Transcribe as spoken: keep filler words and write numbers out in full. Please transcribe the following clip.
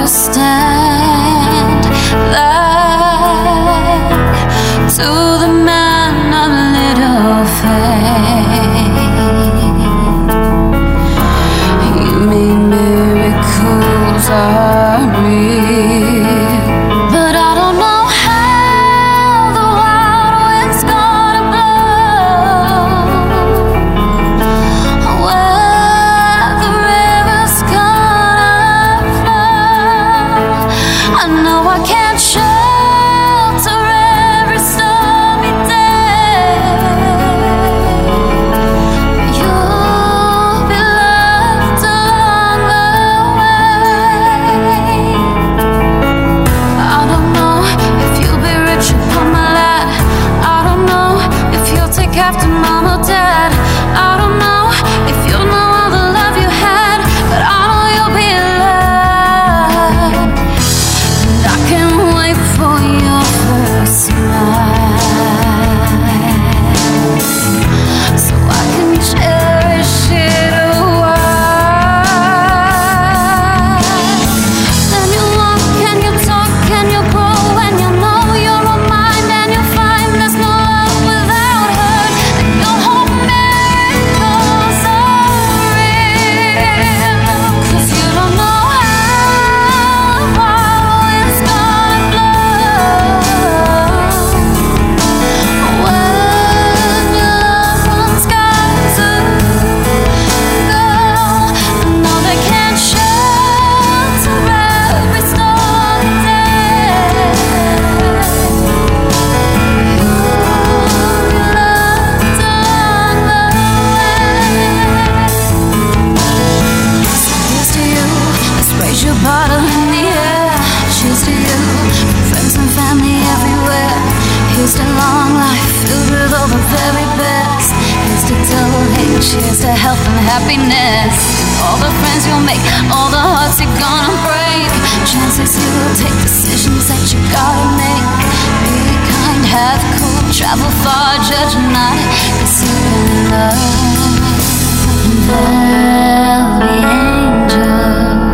understand that to the man of little faith, you mean miracles are real, but I don't know how the wild wind's gonna blow, where the river's gonna flow. I know I can't shelter every stormy day, but you'll be left along the way. I don't know if you'll be rich upon my lad. I don't know if you'll take after mom or dad. I don't know if you'll know all the love you had, but I know you'll be loved. And I can't wait for your first smile, so I can cherish it a while. Then you walk and you talk and you grow and you know your own mind, and you'll find there's no love without hurt, and you'll hope miracles are real. 'Cause you don't know how far it's gonna blow, when your loved one's got to go. No, they can't shelter every stormy day. You'll be left along the way. So here's to you, let's raise your bottle in the air. Cheers to you, friends and family everywhere. Here's to long life filled with all the very best. Here's to double H, here's to health and happiness. All the friends you'll make, all the hearts you're gonna break. Chances you'll take decisions that you gotta make. Be kind, have cool, travel far, judge not, 'cause you can love. And there'll be angels